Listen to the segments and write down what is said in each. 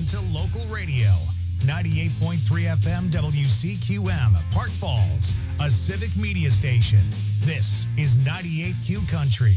to local radio. 98.3 FM WCQM, Park Falls, a civic media station. This is 98Q Country.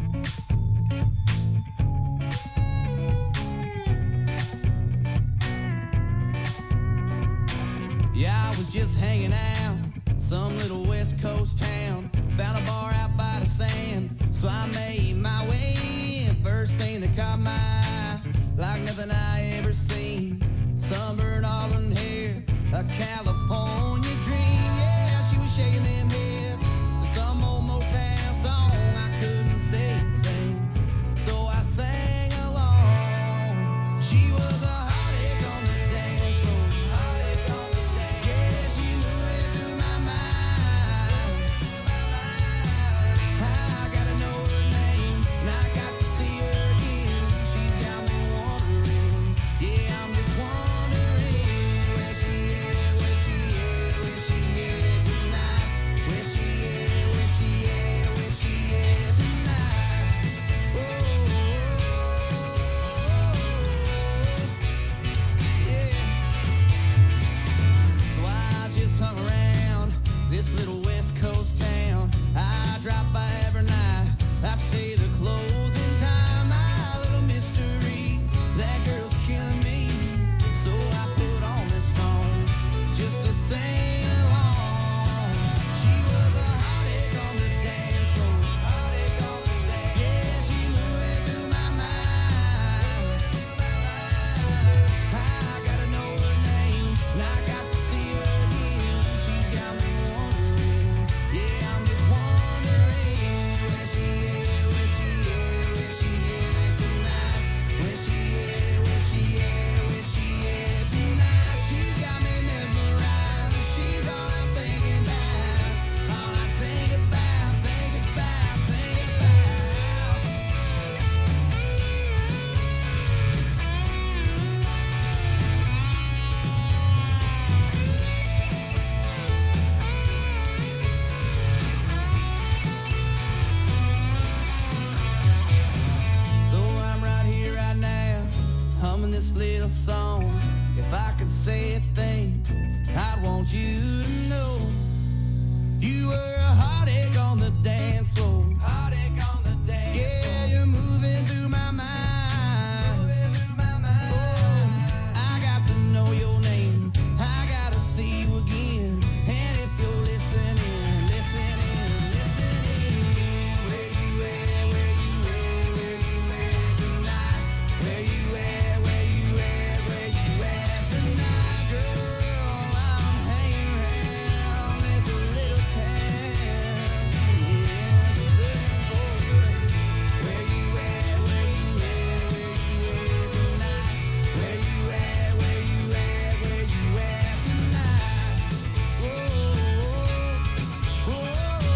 Yeah, I was just hanging out, some little West Coast town. Found a bar out by the sand, so I made my way in. First thing that caught my eye, like nothing I ever seen. Sunburned auburn hair, a California dream. Yeah, she was shaking them hips to some old Motown song. I couldn't say a thing, so I sang along. She was a heartache on the dance floor. Heartache on the dance. Yeah, she moving through my mind. I gotta know her name, and I got to see her again. She's got me wondering. Yeah, I'm just wondering where she is, where she is, where she is tonight. Where she is, where she is, where she is tonight. Oh, yeah. So I just hung around this little West Coast town. I drop by every night. I stay the closing time. My little mystery, that girl's killing me. So I put on this song just to sing along. She was a heartache on the dance floor. Heartache on the dance. Yeah, she moving through my mind. I gotta know her name, and I got to see her again. She's got me wondering. Yeah, I'm just wondering where she is, where she is, where she is tonight. Where she is, where she is, where she is tonight. She's got me mesmerized. She's all I'm thinking about. All I think about, think about, think about. So I'm right here, right now, humming this little song. If I could say a thing, I'd want you to know you were a heartache on the dance floor. Heartache on the dance floor. Yeah, you're moving through my mind. Moving through my mind. Oh, I got to know your name. I gotta see you again. And if you're listening, listening, listening, where you at, where you at, where you at tonight? Where you at, where you at, where you at tonight, girl? I'm hanging around this little town. Yeah, looking for you. Where you at, where you at, where you at tonight? Where you at, where you at, where you at tonight? Whoa, whoa, whoa.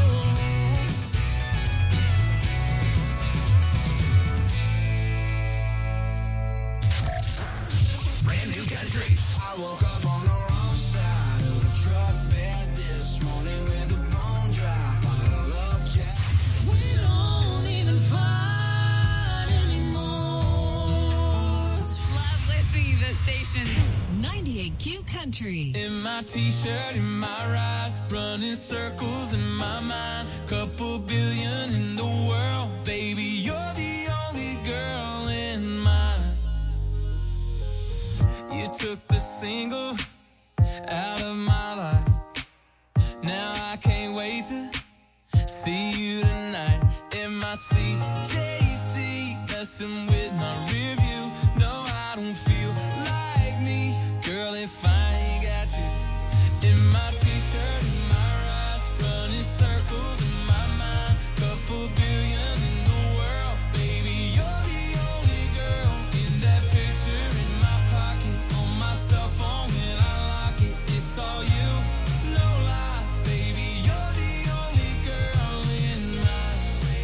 Brand new country. I woke up on the wrong side of the truck bed this morning with a bone dry bottle of Jack. We don't even fight anymore. Love listening to the station. 98Q Country. In my t-shirt, in my ride, running circles in my mind. Couple billion in the world, baby, you're the only girl in mine. You took the single out of my life. Now I can't wait to see you tonight. In my CJC, messing with my rear view. No, I don't feel like me, girl, if I ain't got you. In my t-shirt, in my ride, running circles in my mind. Couple billion in the world, baby, you're the only girl. In that picture in my pocket, on my cell phone when I lock it, it's all you, no lie, baby, you're the only girl in mine.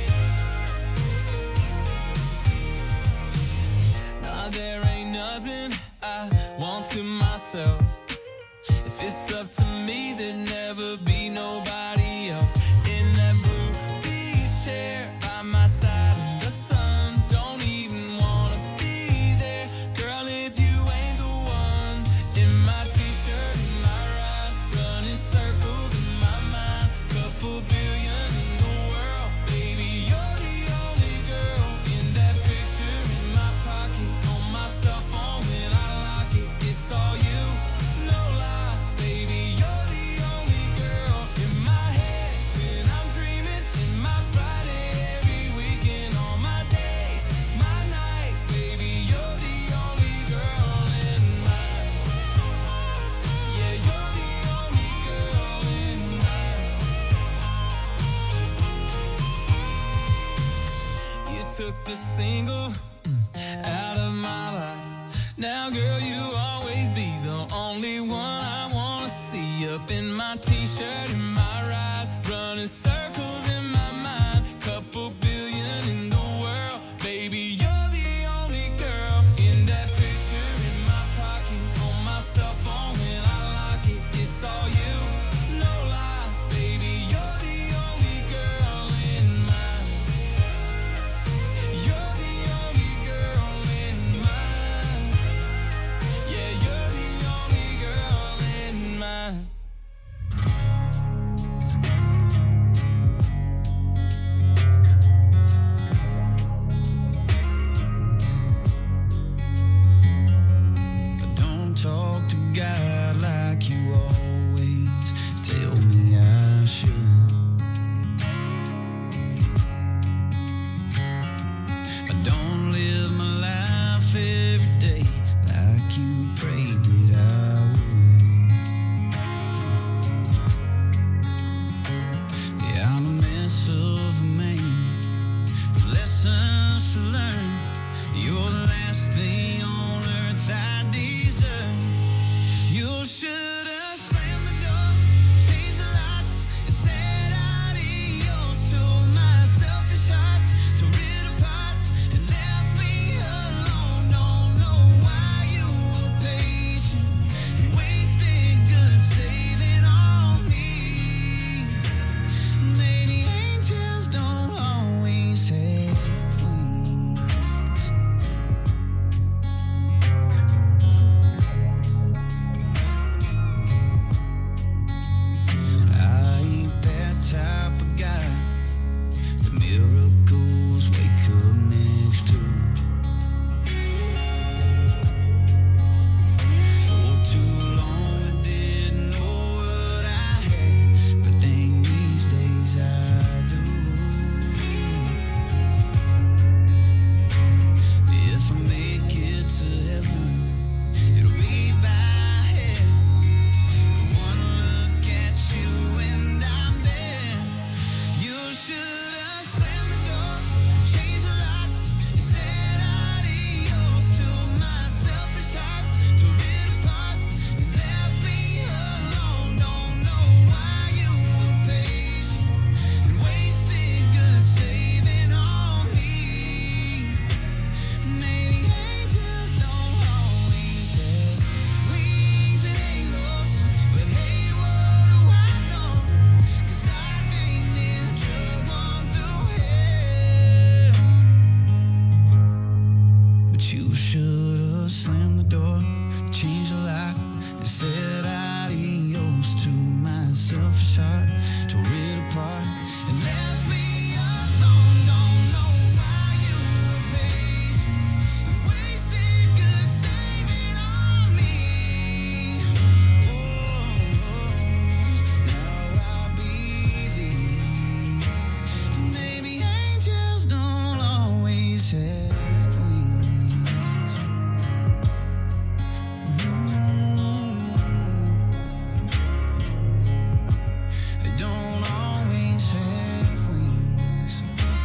Nah, there ain't nothing I want to myself. If it's up to me, there'd never be nobody else. In that blue beach chair by my side in the sun, don't even wanna be there. Girl, if you ain't the single out of my life. Now, girl, you always be the only one I wanna see. Up in my t-shirt and my ride, running circles in my mind. Couple billion in the world, baby, you're the only girl. In that picture in my pocket, on my cell phone when I lock it, it's all you, no lie, baby, you're the only girl in mine. You're the only girl in mine. Yeah, you're the only girl in mine. Talk to God like you always tell me I should. I don't live my life every day like you prayed that I would. Yeah, I'm a mess of a man with lessons to learn. You're the last thing on earth I deserve. You should have slammed the door, changed the lock, and said adios to my selfish heart. Tore it apart and left me alone. Don't know why you were patient and wasted good saving on me. Maybe angels don't always have wings. I ain't that type of guy that miracles wake up next to. For too long I didn't know what I had, but dang, these days I do. If I make it to heaven, it'll be by head. One look at you and I'm there. You should have slammed the door, changed the lock, and said adios to my selfish heart. Tore it apart and left me alone. Don't know why you were patient and wasted good saving on me. Maybe angels don't always have wings and halos, but hey, what do I know? 'Cause I ain't lived your one through hell. But you should have slammed the door, changed the lock, and said adios to my selfish heart. Tore it apart and left me alone. Don't know why you were patient and wasted good saving on me. Now I'll be thee. Maybe angels don't always have wings. They don't always have wings.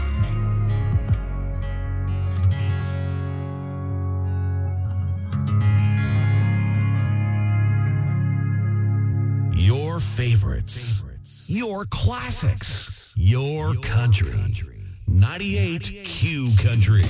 Your favorites. Your classics. Your country. 98 Q Country.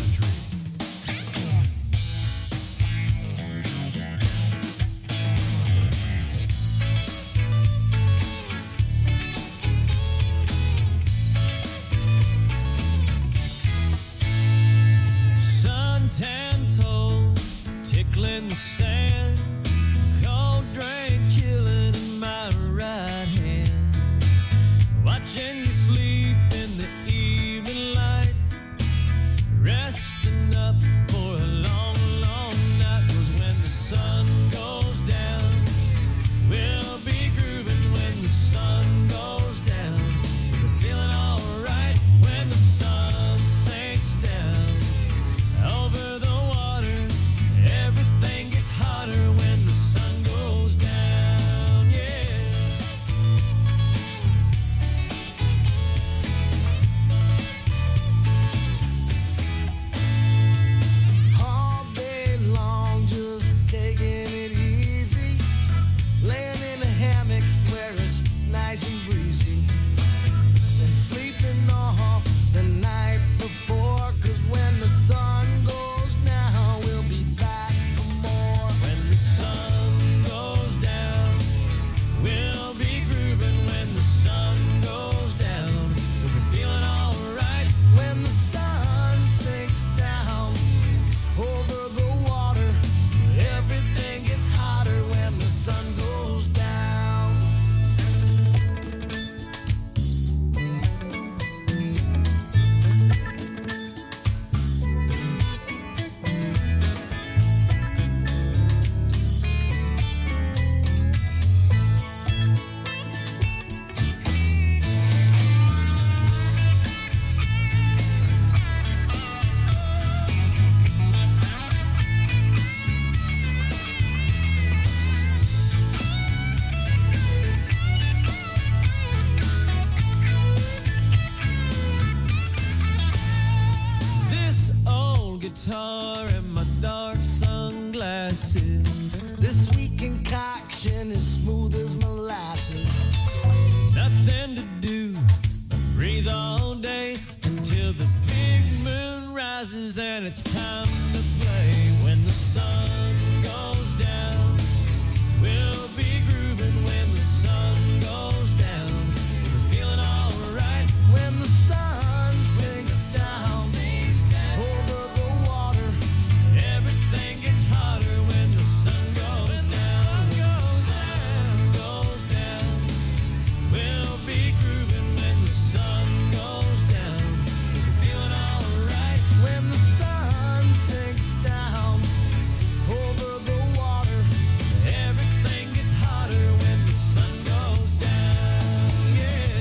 Suntan toes, tickling the sand, cold drink chilling in my right hand, watching you sleep in the evening light, resting up for a long, long night. 'Cause when the sun goes down, we'll be grooving when the sun goes down. We're feeling alright when the sun sinks down. Over the water, everything gets hotter when the sun goes down, yeah. taking it easy, laying in a hammock where it's nice and breezy, and sleeping off the night before, 'cause when the sun goes down, we'll be back for more. When the sun goes down, we'll be grooving. When the sun goes down, we'll be feeling alright. When the sun sinks down over the water, everything gets hotter when the sun goes down. This old guitar and my dark sunglasses. This sweet concoction is smooth as molasses. Nothing to do but breathe all day until the big moon rises and it's time to play. When the sun goes down, we'll be grooving. When the sun goes down, we'll be feeling alright. When the sun sinks down over the water, Everything gets hotter when the sun goes down. When the sun goes down, we'll be grooving. When the sun goes down, we'll be feeling alright. when the sun sinks down over the water, Everything gets hotter when the sun goes down. Yeah.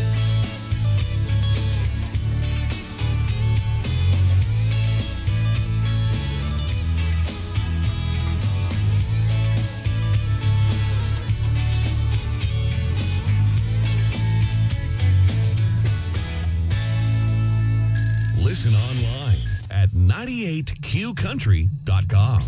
Listen online at 98qcountry.com.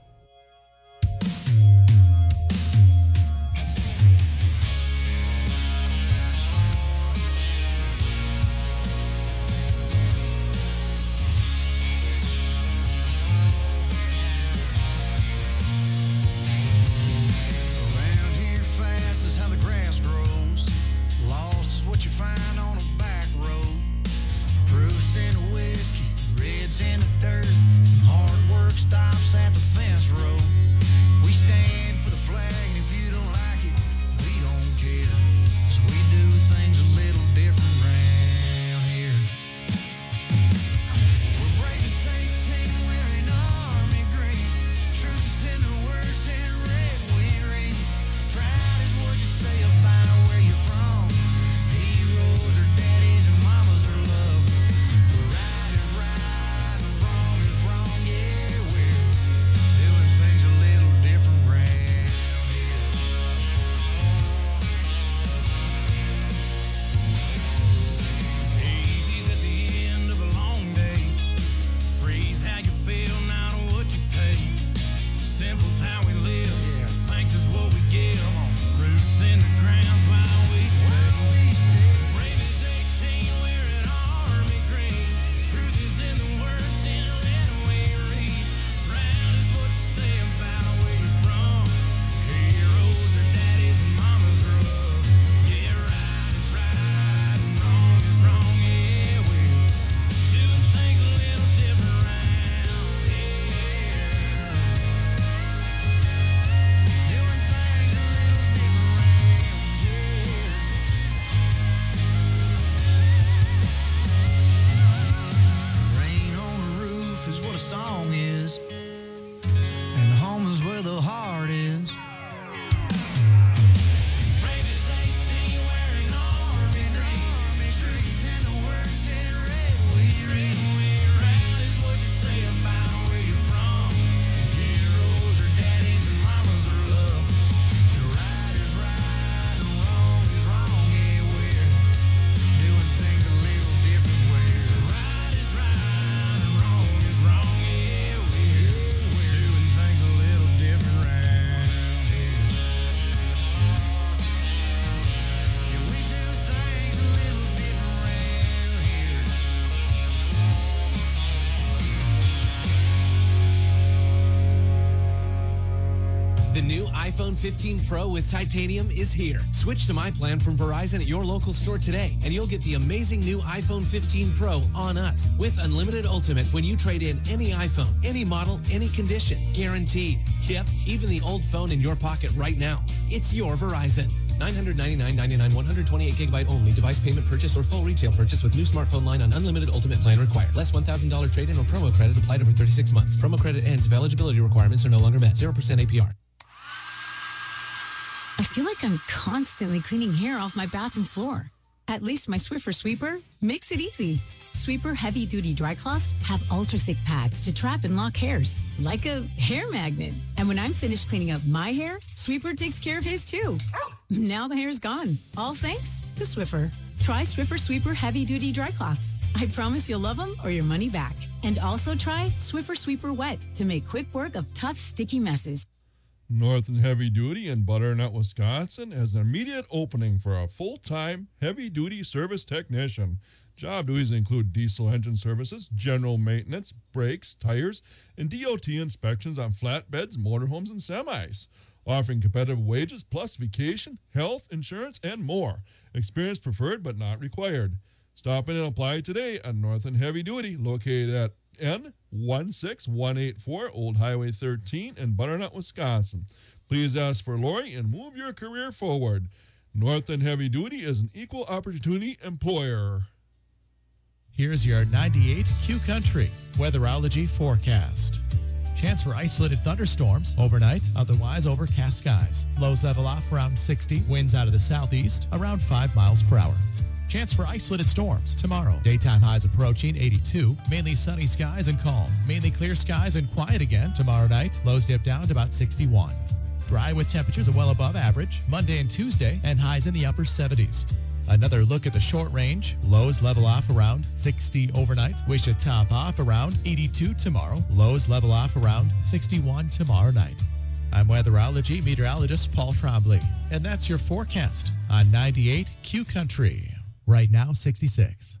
around here fast is how the grass grows. Lost is what you find on a back road. Proofs in the whiskey, reds in the dirt. Hard work stops at the fence road. We stand for the flag, and if you don't like it, we don't care. 'Cause we do things a little different round here. We're brave as 18, wearing army green. Truth is in the words in red we read. Proud is what you say about where you're from. Heroes are daddies and mamas are love. Right is right and wrong is wrong. Yeah, we're doing things a little different round here. Easy's at the end of a long day. Free's how you feel, not what you pay. Simple's how we live. Thanks is what we give. Roots in the ground's why we stay. Brave as 18, wearing army green. Truth is in the words in red we read. Proud is what you say about where you're from. Heroes are daddies and mamas are love. Yeah, right is right and wrong is wrong. Yeah, we're doing things a little different round here. The new iPhone 15 Pro with titanium is here. Switch to my plan from Verizon at your local store today, and you'll get the amazing new iPhone 15 Pro on us with unlimited ultimate when you trade in any iPhone, any model, any condition. Guaranteed. Yep, even the old phone in your pocket right now. It's your Verizon. $999.99, 128 gigabyte only. Device payment purchase or full retail purchase with new smartphone line on unlimited ultimate plan required. Less $1,000 trade-in or promo credit applied over 36 months. Promo credit ends if eligibility requirements are no longer met. 0% APR. I feel like I'm constantly cleaning hair off my bathroom floor. At least my Swiffer Sweeper makes it easy. Sweeper heavy-duty dry cloths have ultra-thick pads to trap and lock hairs, like a hair magnet. And when I'm finished cleaning up my hair, Sweeper takes care of his too. Now the hair's gone, all thanks to Swiffer. Try Swiffer Sweeper heavy-duty dry cloths. I promise you'll love them or your money back. And also try Swiffer Sweeper Wet to make quick work of tough, sticky messes. Northern Heavy Duty in Butternut, Wisconsin has an immediate opening for a full-time heavy-duty service technician. Job duties include diesel engine services, general maintenance, brakes, tires, and DOT inspections on flatbeds, motorhomes, and semis. Offering competitive wages plus vacation, health, insurance, and more. Experience preferred but not required. Stop in and apply today at Northern Heavy Duty, located at N16184 Old Highway 13 in Butternut, Wisconsin. Please ask for Lori and move your career forward. Northern Heavy Duty is an equal opportunity employer. Here's your 98 Q Country weatherology forecast. Chance for isolated thunderstorms overnight, otherwise overcast skies. Lows level off around 60, winds out of the southeast around 5 miles per hour. Chance for isolated storms tomorrow. Daytime highs approaching 82, mainly sunny skies and calm. Mainly clear skies and quiet again tomorrow night. Lows dip down to about 61. Dry with temperatures well above average Monday and Tuesday and highs in the upper 70s. Another look at the short range. Lows level off around 60 overnight. We should top off around 82 tomorrow. Lows level off around 61 tomorrow night. I'm weatherology meteorologist Paul Trombley, and that's your forecast on 98 Q Country. Right now, 66.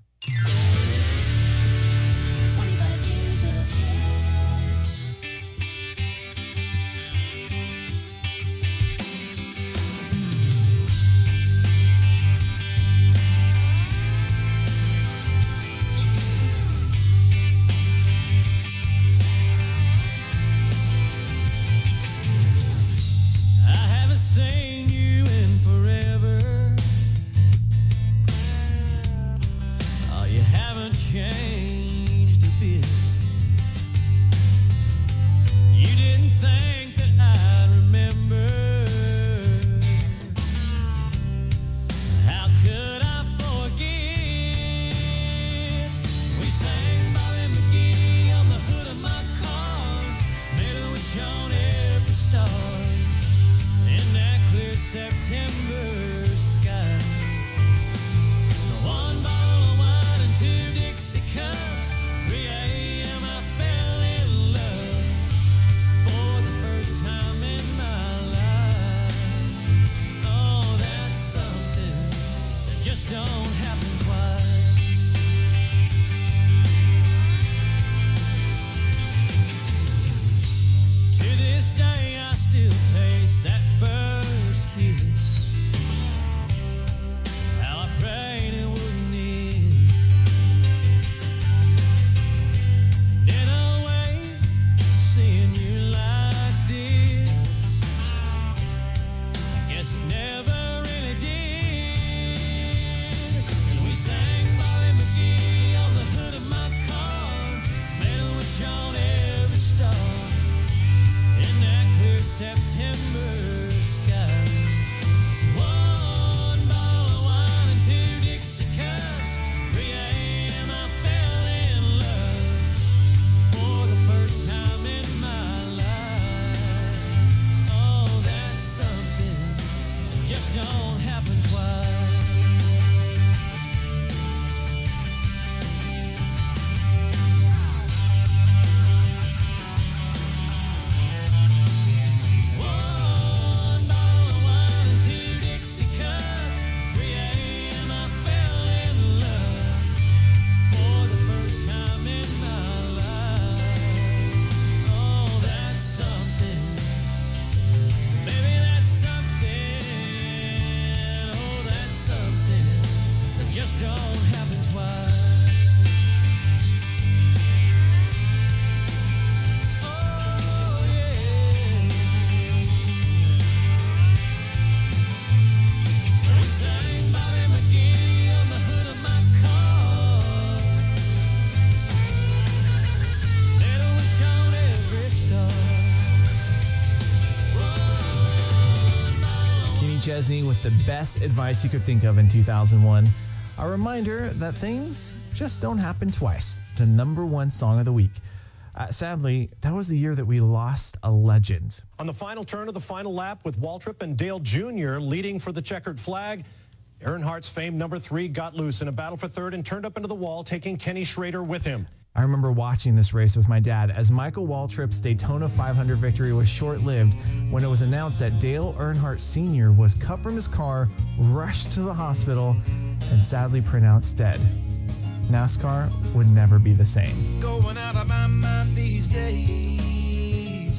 Chesney with the best advice you could think of in 2001. A reminder that things just don't happen twice. To number one song of the week. Sadly, that was the year that we lost a legend. On the final turn of the final lap with Waltrip and Dale Jr. leading for the checkered flag, Earnhardt's famed number 3 got loose in a battle for third and turned up into the wall, taking Kenny Schrader with him. I remember watching this race with my dad as Michael Waltrip's Daytona 500 victory was short-lived when it was announced that Dale Earnhardt Sr. was cut from his car, rushed to the hospital, and sadly pronounced dead. NASCAR would never be the same. Going out of my mind these days,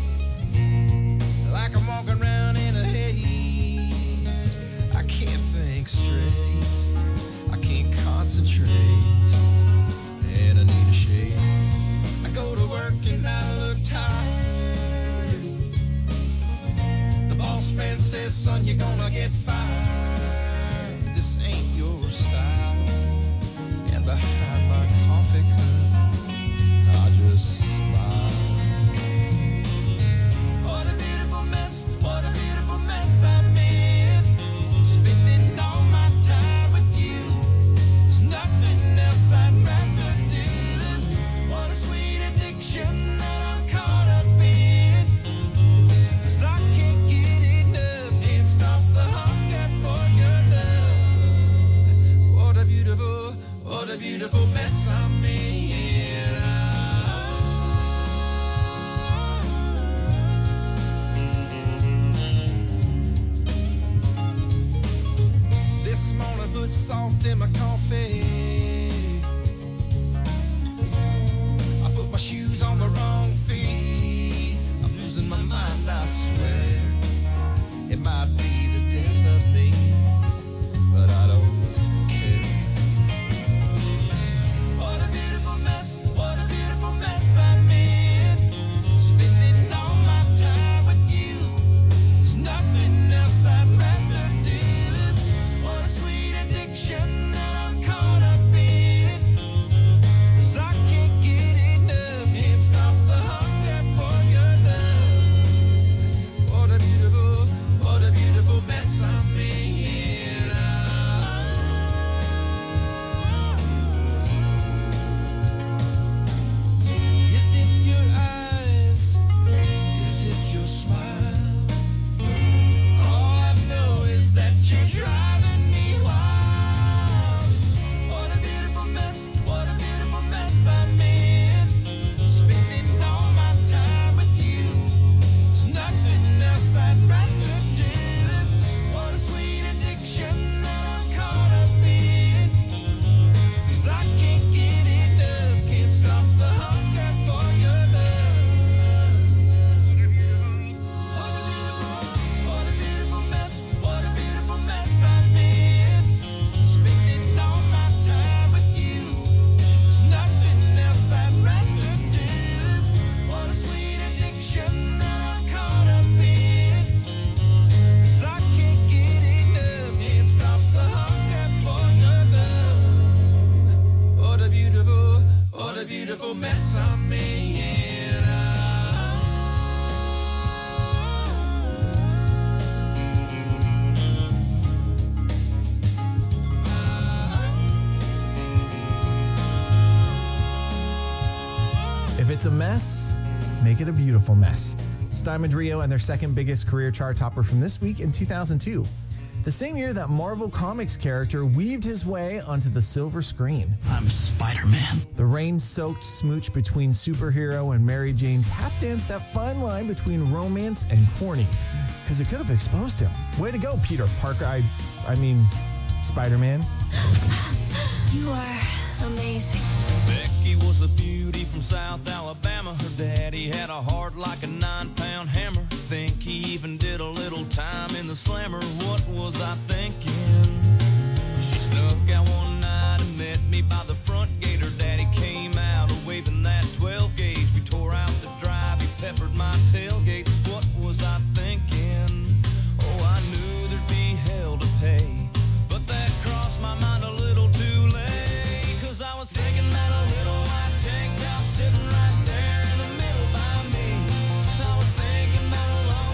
like I'm walking around in a haze. I can't think straight, I can't concentrate, and I need a shade. I go to work and I look tired. The boss man says, son, you're gonna get fired. This ain't your style. And behind my coffee cup, I just smile. What a beautiful mess I'm in. Spending all my time with you. There's nothing else I'd rather do. What a sweet addiction that I'm caught up in. 'Cause I can't get enough, can't stop the hunger for your love. What a beautiful mess I'm in. This morning put salt in my coffee. I put my shoes on the wrong feet. I'm losing my mind, I swear. It might be the death of me, but I don't care. What a beautiful mess I'm in. Spending all my time with you. There's nothing else I'd rather do. What a sweet addiction that I'm caught up in. 'Cause I can't get enough, can't stop the hunger for your love. What a beautiful mess I'm in. Is it your eyes? Is it your smile? All I know is that you're driving me wild. What a beautiful mess I'm in. Spending all my time with you. There's nothing else I'd rather do. What a sweet addiction that I'm caught up in. 'Cause I can't get enough, can't stop the hunger for your love. What a beautiful mess I'm in. Spending all my time with you. There's nothing else I'd rather do. What a sweet addiction that I'm caught up in. 'Cause I can't get enough, can't stop the hunger for your love. What a beautiful mess I'm in. If it's a mess, make it a beautiful mess. It's Diamond Rio and their second biggest career chart topper from this week in 2002. The same year that Marvel Comics character weaved his way onto the silver screen. I'm Spider-Man. The rain-soaked smooch between superhero and Mary Jane tap danced that fine line between romance and corny, because it could have exposed him. Way to go, Peter Parker. I mean, Spider-Man. You are amazing. Becky was a beauty from South Alabama. Her daddy had a heart like a 9-pound hammer. Think he even did a little time in the slammer. What was I thinking? She snuck out one night and met me by the front gate. Her daddy came out waving that 12 gauge. We tore out the drive, he peppered my tailgate. What was I thinking? Oh, I knew there'd be hell to pay, but that crossed my mind a little too late. 'Cause I was thinking that a little white tank top sitting right there in the middle by me. I was thinking about a long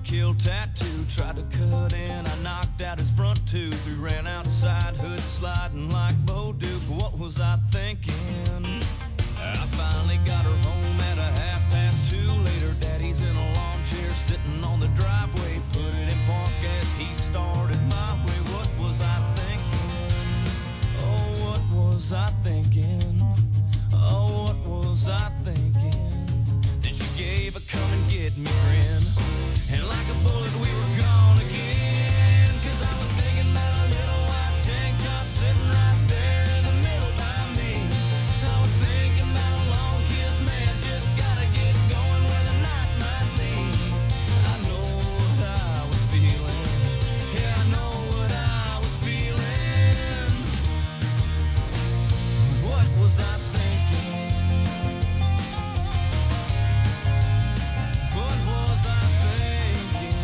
kill tattoo. Tried to cut in, I knocked out his front tooth. We ran outside, hood sliding like Bo Duke. What was I thinking? I finally got her home at 2:30. Later, Daddy's in a lawn chair sitting on the driveway. Put it in park as he started my way. What was I thinking? Oh, what was I thinking? Oh, what was I thinking? Then she gave a come and get me grin. And like a bullet we were gone again. 'Cause I was thinking about a little white tank top sitting right there in the middle by me. I was thinking about a long kiss, man, just gotta get going where the night might be. I know what I was feeling. Yeah, I know what I was feeling. What was I thinking? What was I thinking?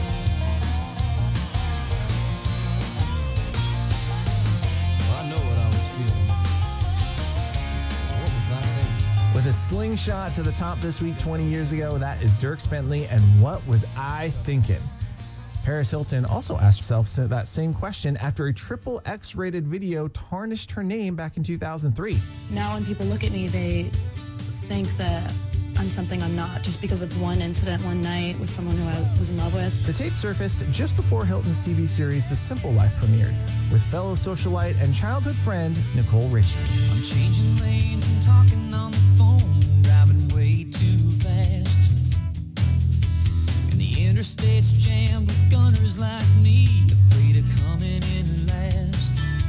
I know what I was feeling. What was I thinking? With a slingshot to the top this week 20 years ago, that is Dierks Bentley and What Was I Thinking? Paris Hilton also asked herself that same question after a triple X-rated video tarnished her name back in 2003. Now when people look at me, they think that I'm something I'm not, just because of one incident one night with someone who I was in love with. The tape surfaced just before Hilton's TV series The Simple Life premiered, with fellow socialite and childhood friend Nicole Richie. I'm changing lanes and talking on the phone, driving way too fast. And the interstate's jammed with gunners like me, afraid of coming in last.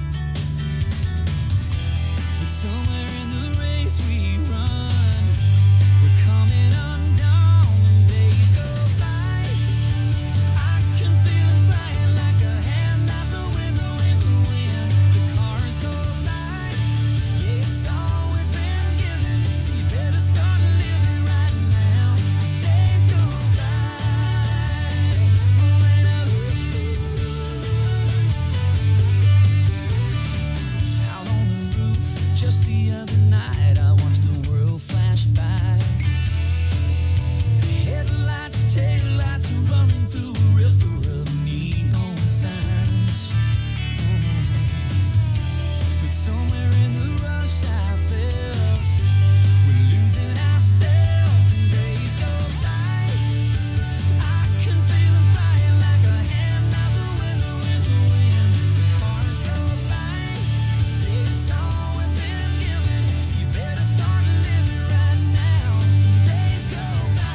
But somewhere in the race we run, we're coming undone when days go by. I can feel it flying like a hand out the window in the wind. The cars go by. Yeah, it's all we've been given, so you better start living right now. These days go by. Out on the roof, just the other night, I watched the world flash by. Headlights, taillights, running through a river of neon signs. But somewhere in the rush I felt we're losing ourselves and days go by. I can feel them flying like a hand out the window in the wind. The cars go by. It's all we've been given, so you better start living right now. Days go by.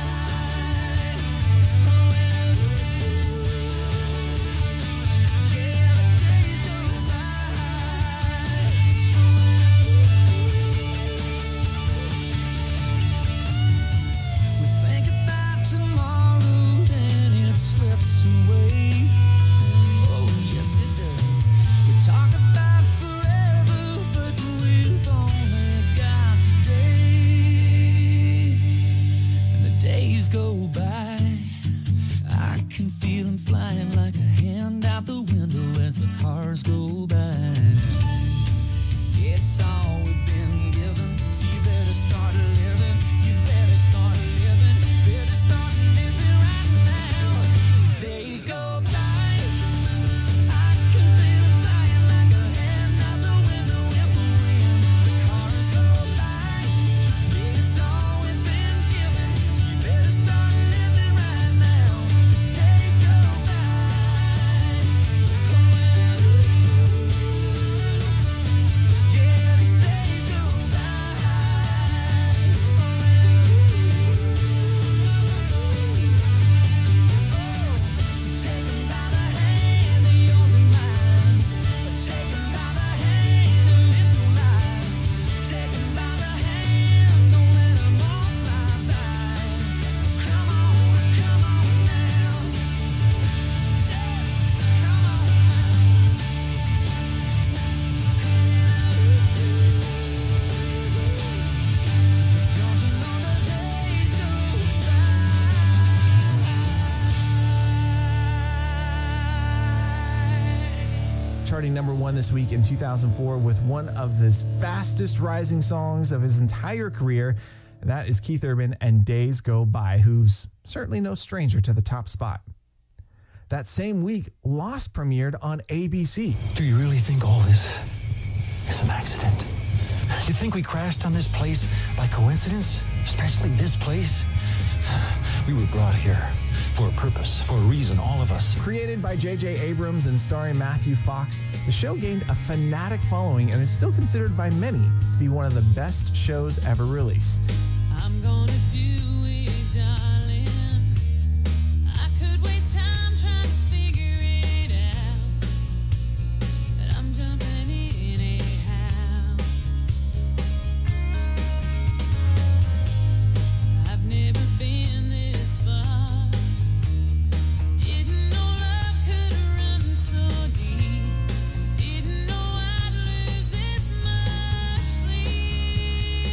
We think about tomorrow, then it slips away. Oh, yes, it does. We talk about forever, but we've only got today. And the days go by. I can feel them flying like a hand out the window as the cars go by. It's all we've been given, so you better start living. You better start living. Better start living right now. These days go by. I can feel them flying like a hand out the window in the wind. The cars go by. It's all we've been given, so you better start living right now. These days go by. Yeah, these days go by. So take 'em by the hand, yours and mine. Take 'em by the hand and live your life. Take 'em by the hand, don't let 'em all fly by. Come on now. Come on. Don't you know the days go Charting number one this week in 2004 with one of his fastest rising songs of his entire career. That is Keith Urban and Days Go By, who's certainly no stranger to the top spot. That same week, Lost premiered on ABC. Do you really think all this is an accident? You think we crashed on this place by coincidence? Especially this place? We were brought here for a purpose, for a reason, all of us. Created by J.J. Abrams and starring Matthew Fox, the show gained a fanatic following and is still considered by many to be one of the best shows ever released. I'm gonna do it, darling. I could waste time trying to figure it out, but I'm jumping in anyhow. I've never been this far. Didn't know love could run so deep. Didn't know I'd lose this much sleep.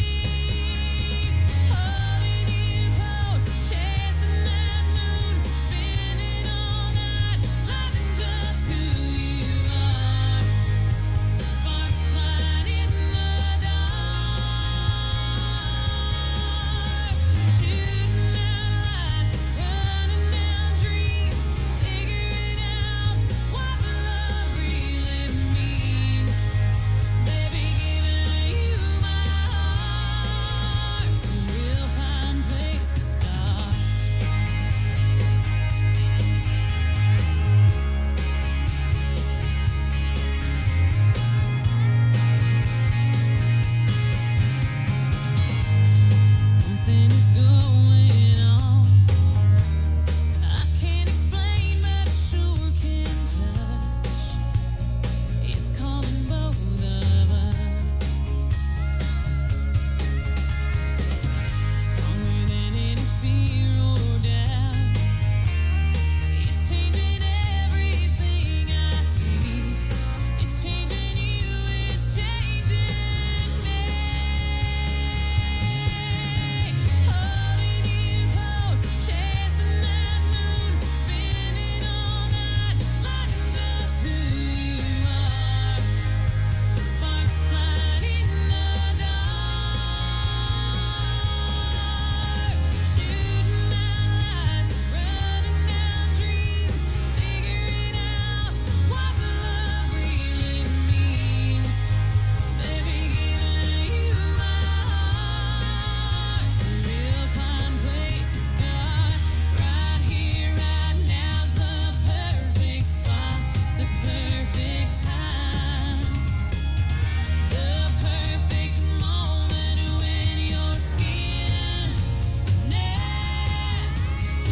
Holding you close, chasing that moon, spinning all night, loving just who you are. Sparks flying in the dark, shooting out lights, running down dreams, figuring out what love really means. Baby, giving you my heart, it's a real fine place to start. Something is going on. I can't explain, but I sure can touch. It's calling both of us. Stronger than any fear or doubt. It's changing everything I see. It's changing you, it's changing me. Holding you close, chasing that moon, spinning all night, learning just who you are. Sparks flying in the dark, shooting out lights, running down dreams, figuring out what love really means. Baby, giving you my heart, it's a real fine place to start. Right here, right now's the perfect spot, the perfect time, the perfect moment when your skin is next to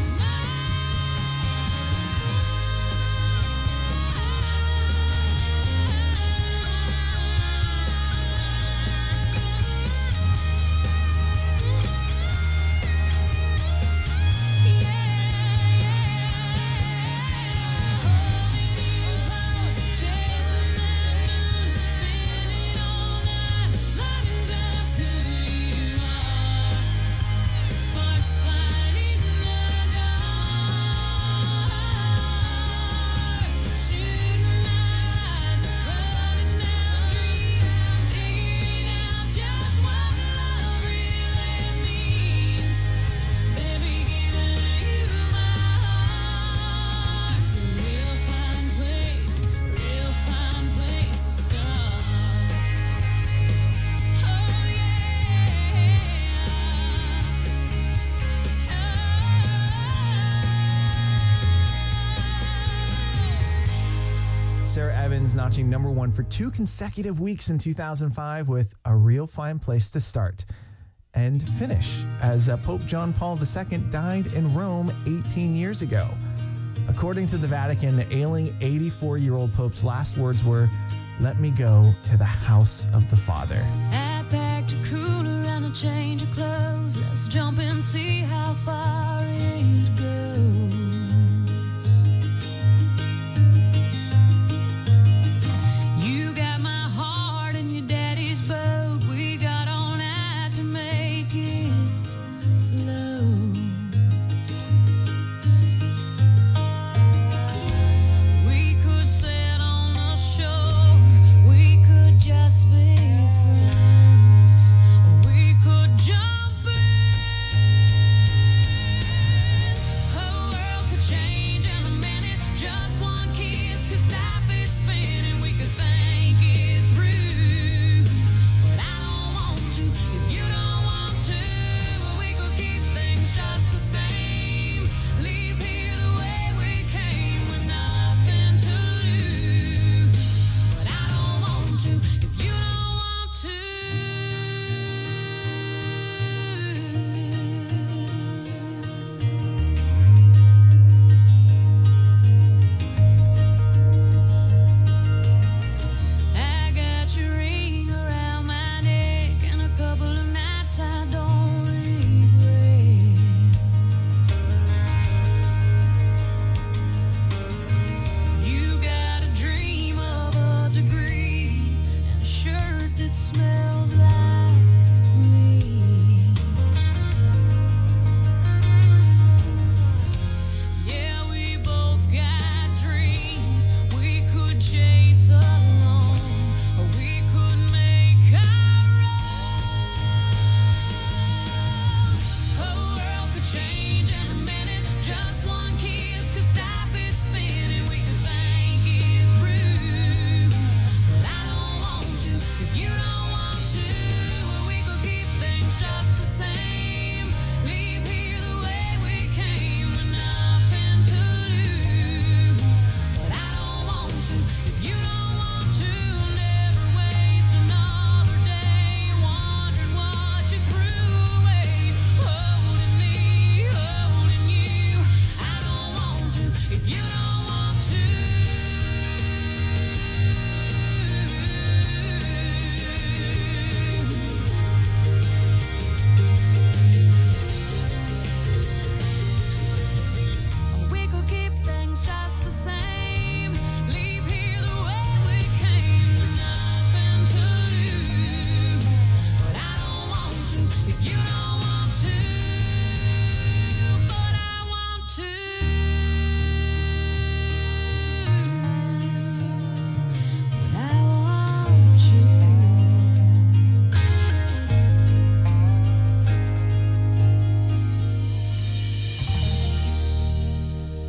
Sarah Evans notching number one for 2 consecutive weeks in 2005 with A Real Fine Place to Start and finish, as Pope John Paul II died in Rome 18 years ago. According to the Vatican, the ailing 84-year-old Pope's last words were, "Let me go to the house of the Father." I packed a cooler and a change of clothes. Let's jump and see how far it goes. You got my heart in your daddy's boat. We got all night to make it flow. We could sit on the shore. We could just be friends. Or we could jump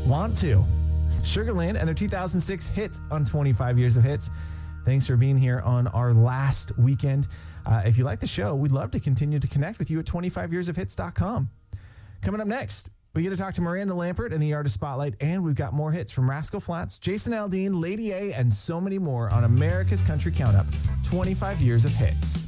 Want To. Sugarland and their 2006 hit on 25 Years of Hits. Thanks for being here on our last weekend. If you like the show, we'd love to continue to connect with you at 25yearsofhits.com. Coming up next, we get to talk to Miranda Lampert in the Artist Spotlight, and we've got more hits from Rascal Flatts, Jason Aldean, Lady A, and so many more on America's Country Count-Up, 25 Years of Hits.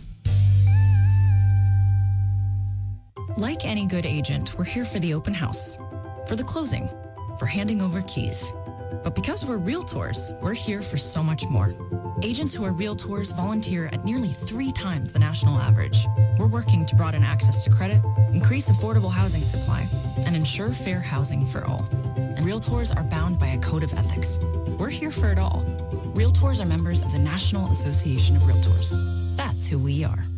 Like any good agent, we're here for the open house, for the closing, for handing over keys. But because we're realtors, we're here for so much more. Agents who are realtors volunteer at nearly 3 times the national average. We're working to broaden access to credit, increase affordable housing supply, and ensure fair housing for all. And realtors are bound by a code of ethics. We're here for it all. Realtors are members of the National Association of Realtors. That's who we are.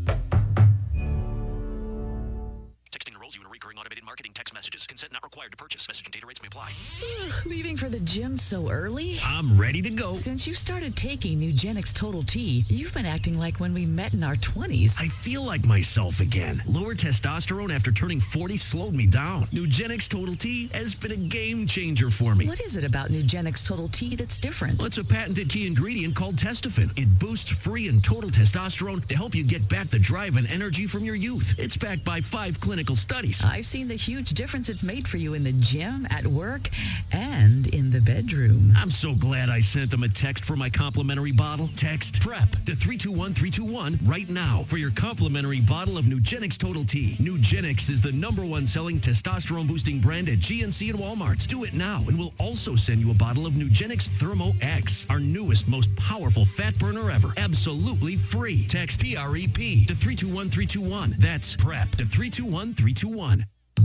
Automated marketing text messages. Consent not required to purchase. Message and data rates may apply. Leaving for the gym so early? I'm ready to go. Since you started taking Nugenix Total T, you've been acting like when we met in our 20s. I feel like myself again. Lower testosterone after turning 40 slowed me down. Nugenix Total T has been a game changer for me. What is it about Nugenix Total T that's different? Well, it's a patented key ingredient called Testofen. It boosts free and total testosterone to help you get back the drive and energy from your youth. It's backed by 5 clinical studies. I've seen the huge difference it's made for you in the gym, at work, and in the bedroom. I'm so glad I sent them a text for my complimentary bottle. Text PREP to 321321 right now for your complimentary bottle of Nugenix Total T. Nugenix is the #1 selling testosterone boosting brand at GNC and Walmart. Do it now, and we'll also send you a bottle of Nugenix Thermo X, our newest, most powerful fat burner ever. Absolutely free. Text PREP to 321321. That's PREP to 321321.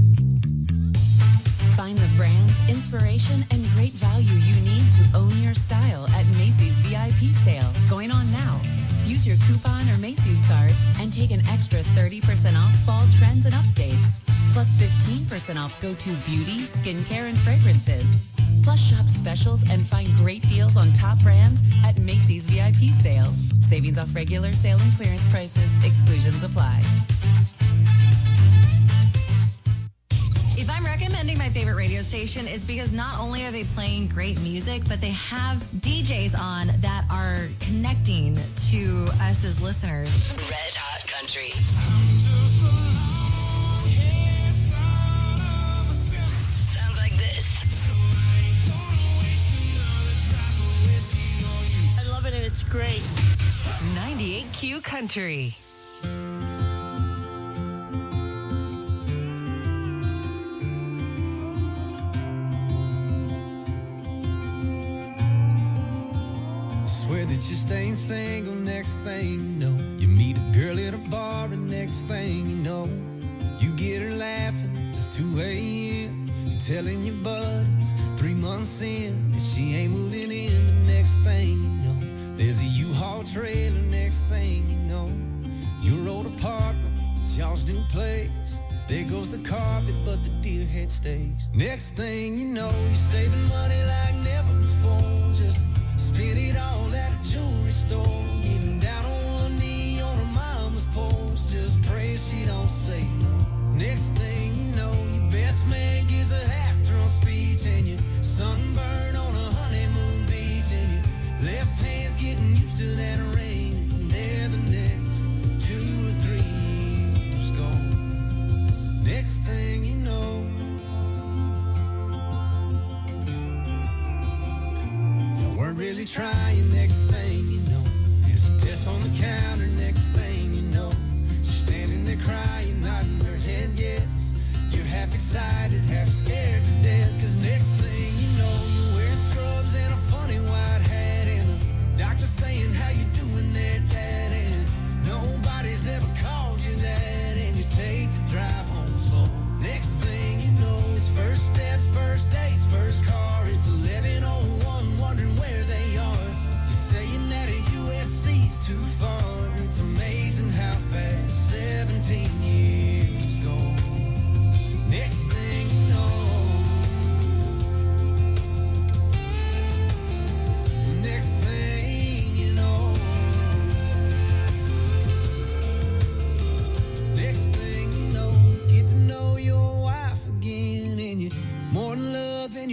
Find the brands, inspiration, and great value you need to own your style at Macy's VIP sale. Going on now. Use your coupon or Macy's card and take an extra 30% off fall trends and updates. Plus 15% off go-to beauty, skincare, and fragrances. Plus shop specials and find great deals on top brands at Macy's VIP sale. Savings off regular sale and clearance prices. Exclusions apply. If I'm recommending my favorite radio station, it's because not only are they playing great music, but they have DJs on that are connecting to us as listeners. Red Hot Country. Sounds like this. I love it and it's great. 98Q Country. Swear that you're staying single, next thing you know, you meet a girl at a bar, and next thing you know, you get her laughing. It's 2 a.m. You're telling your buddies 3 months in that she ain't moving in. But next thing you know, there's a U-Haul trailer. Next thing you know, your old apartment, it's y'all's new place. There goes the carpet, but the deer head stays. Next thing you know, you're saving money like never before, just spend it all at a jewelry store. Getting down on one knee on her mama's porch, just pray she don't say no. Next thing you know, your best man gives a half-drunk speech, and you're sunburned on a honeymoon beach, and your left hand's getting used to that ring, and there the next 2 or 3 years gone. Next thing you know, weren't really trying. Next thing you know, there's a test on the counter. Next thing you know, she's standing there crying, nodding her head yes. You're half excited, half scared to death, cause next thing you know, you're wearing scrubs and a funny white hat, and the doctor saying how you doing there, Dad, and nobody's ever called you that, and you take the drive home slow. Next thing you know, it's first steps, first dates, first car. It's 11:01, wondering where they are. You're saying that at USC's too far. It's amazing how fast 17 years go. Next thing you know,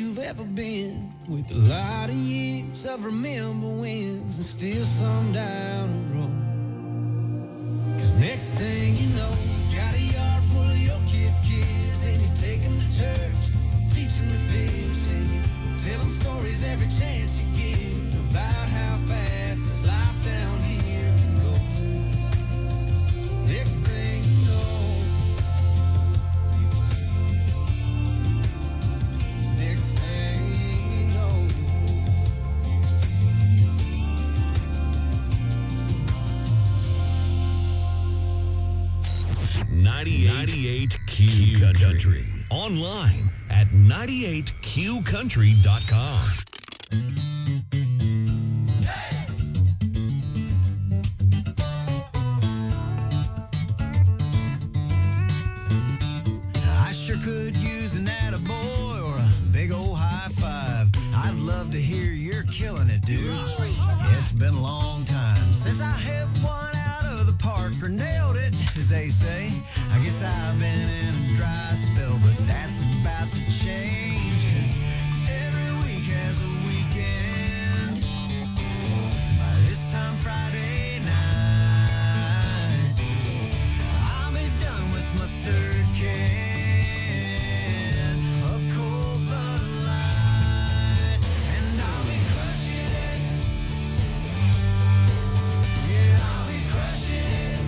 you've ever been, with a lot of years of remember wins and still some down the road. 'Cause next thing you know, you got a yard full of your kids' kids, and you take them to church, teach them to fish, and you tell them stories every chance you get about how fast this life down here can go. Next thing you know, next thing you know, 98 Q Country. Online at 98QCountry.com. I sure could use an attaboy or a big old high five. I'd love to hear you're killing it, dude. It's been a long time since I hit one out of the park or nailed it, as they say. I guess I've been in a dry spell, but that's about to change, 'cause every week has a weekend. By this time Friday night, I'll be done with my third can of cold Bud Light, and I'll be crushing it. Yeah, I'll be crushing it.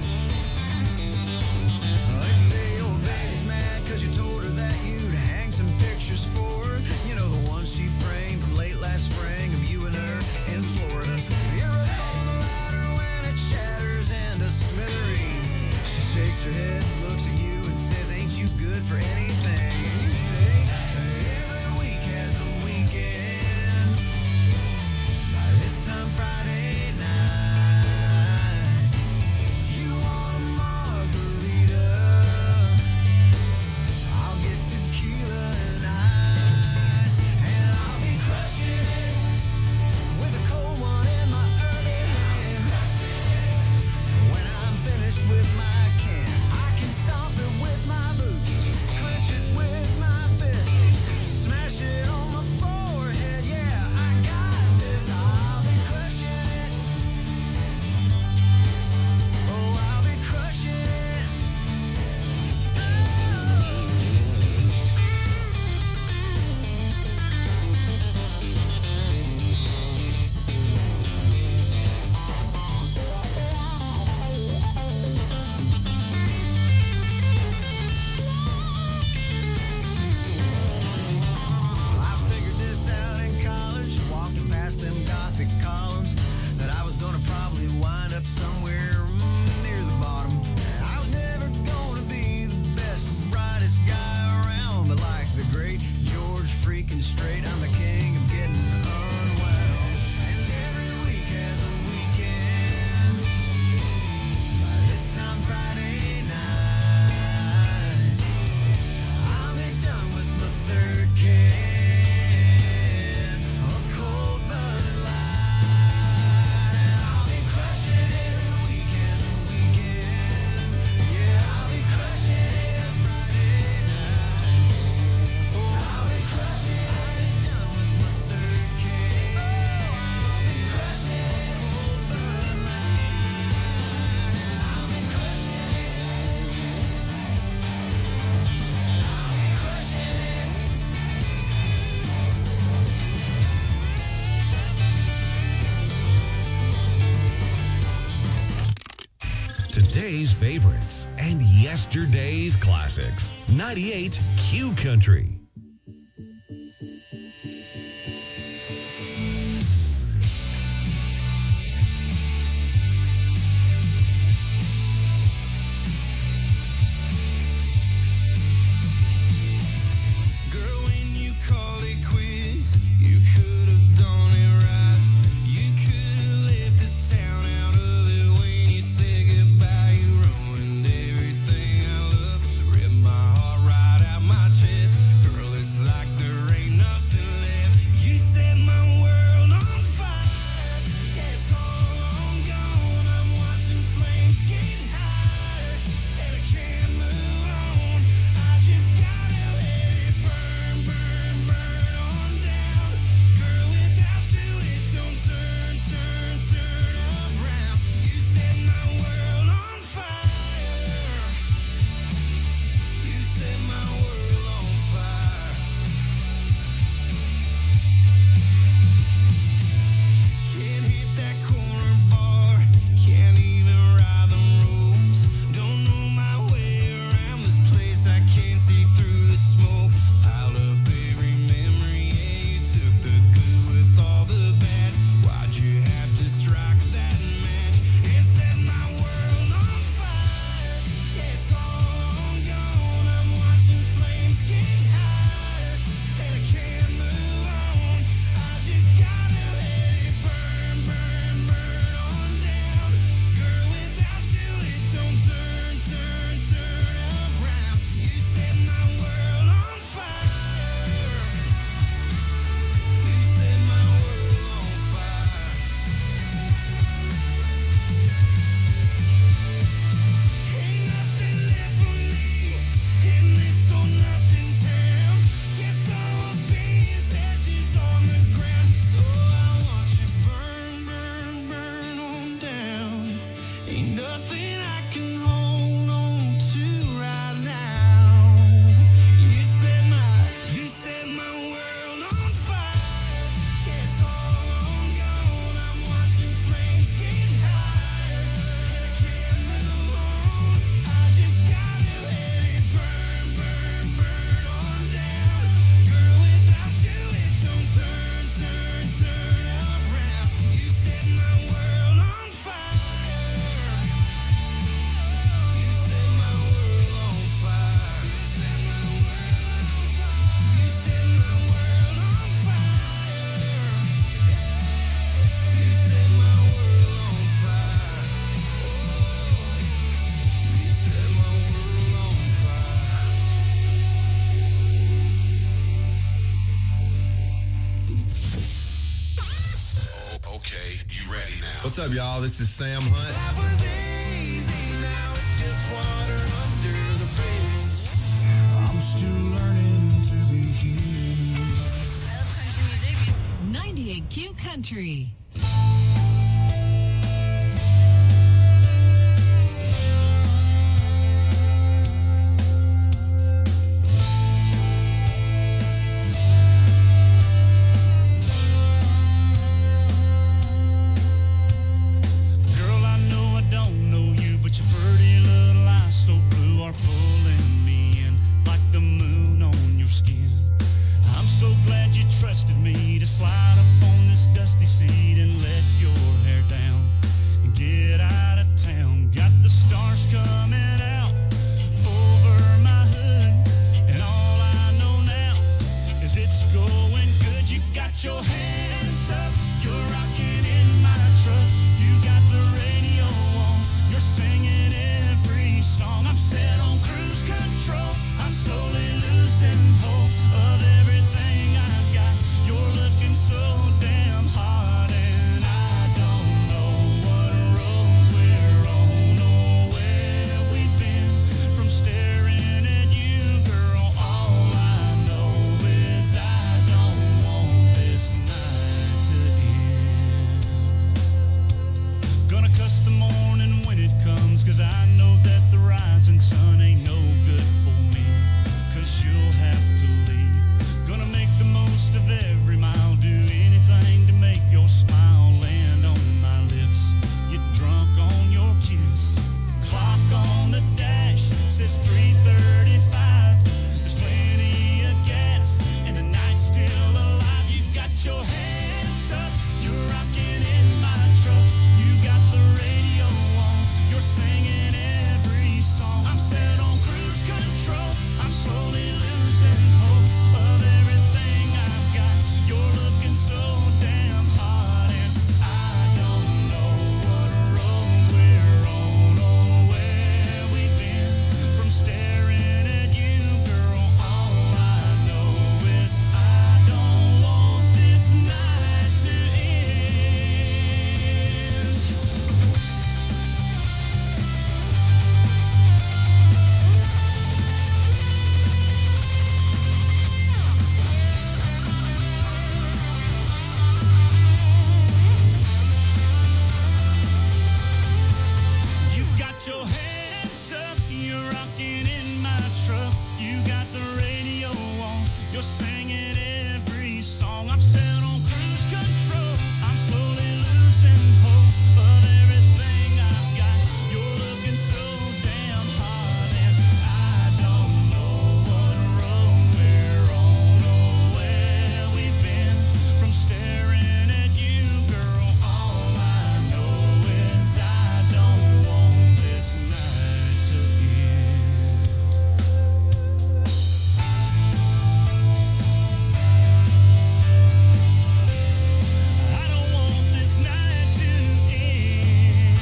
They say your baby's mad 'cause you told her that you'd hang some pictures for her. You know, the ones she framed from late last spring of you and her in Florida. You're up on the ladder when it shatters into smithereens. She shakes her head, looks at you and says, ain't you good for anything? And you say, every week has a weekend. By this time Friday night, you want a margarita, I'll get tequila and ice, and I'll be crushing it with a cold one in my early hand. When I'm finished with my can, I can stomp it with my boot, clench it with my fist, smash it on my forehead. Yeah, I got this. I'll be crushing it. Oh, I'll be crushing it. I figured this out in college, walking past them Gothic columns, that I was gonna probably wind up somewhere near the bottom. I was never gonna be the best, brightest guy around, but like the great George freaking Strait, I'm the king of getting unwound. And every week has a weekend. By this time Friday night, I'll be done with my third can of cold Bud Light, and I'll be crushing it. Every week has a weekend. Yeah, I'll be crushing it Friday night. Oh, I'll be crushing it. Done with my third can. Oh, I'll be crushing it. Cold Bud Light, and I'll be crushing it. I'll be crushing it. Today's favorites and yesterday's classics. 98 Q Country. Girl, when you called it quits, you could have done it right. You could have left the sound out of it when you said goodbye. You ruined everything I loved, ripped my heart right out my chest. Girl, Okay, you ready now? What's up, y'all? This is Sam Hunt. Life was easy, now it's just water under the bridge. I'm still learning to be human. I love country music. 98Q Country. Slide up on this dusty seat and let your hair down and get out of town. Got the stars coming out over my hood, and all I know now is it's going good. You got your hands up, you're rocking in my truck. You got the radio on, you're singing every song. I'm set on cruise control, I'm slowly losing hope of everything I've got. You're looking so damn hot, and I don't know what road we're on or where we've been. From staring at you, girl, all I know is I don't want this night to end. Gonna cuss the morning when it comes, 'cause I know that the rising sun ain't no good for me, 'cause you'll have to leave. Gonna make the most of every mile, do anything to make your smile land on my lips. Get drunk on your kiss. Clock on the dash says 3:35. There's plenty of gas and the night's still alive. You got your hands up, you're rocking in my truck. You got the radio on, you're singing every song. I'm set on cruise control, I'm slowly losing hope of everything I've got. You're looking so damn hot, and I don't know what road we're on or where we've been. From staring at you, girl, all I know is I don't want this night to end. You got your hands up, you're rocking in my truck. You got the radio on, you're singing every song. I'm set on cruise control, I'm slowly losing hope of everything I've got. You're looking so damn hot, and I don't know what road we're on or where we've been. From staring at you, girl, all I know is I don't want this night to end. I don't want this night to end.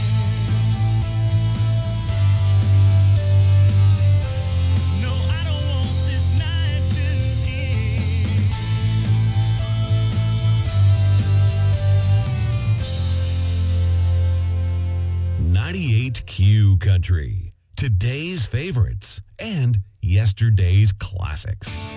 No, I don't want this night to end. 98Q Country. Today's favorites and yesterday's classics.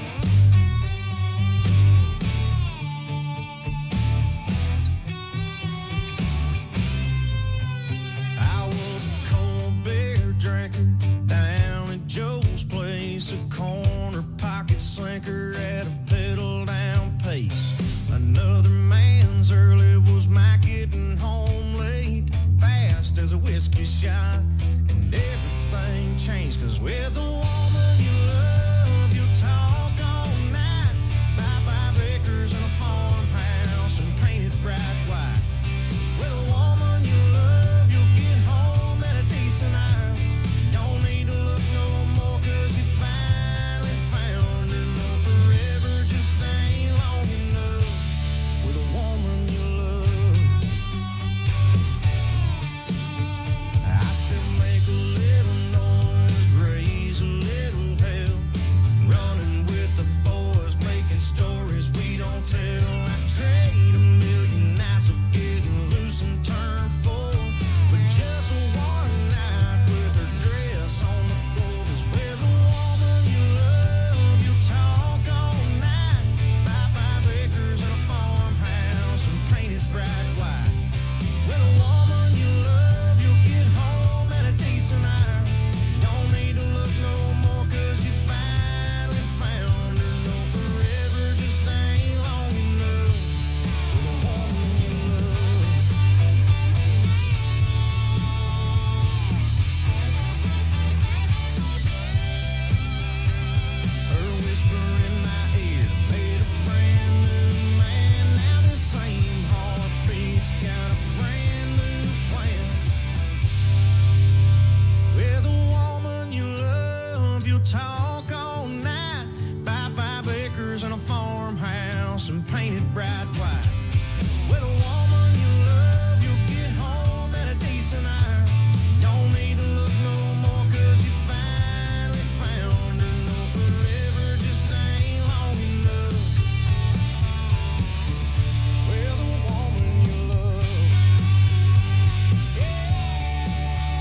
I was a cold beer drinker down at Joe's place, a corner pocket slinker at a pedal down pace. Another man's early was my getting home late, fast as a whiskey shot, and everything changed 'cause with the